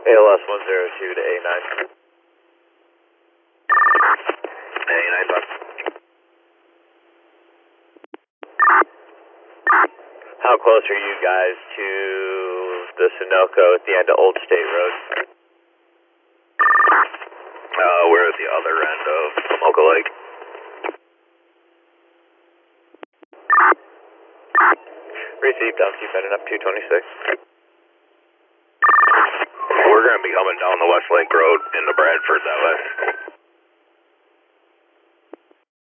ALS 102 to A9. A9, bus. How close are you guys to the Sunoco at the end of Old State Road? We're at the other end of Pamoka Lake. Received, I'll keep heading up 226. We're going to be coming down the West Lake Road into Bradford that way.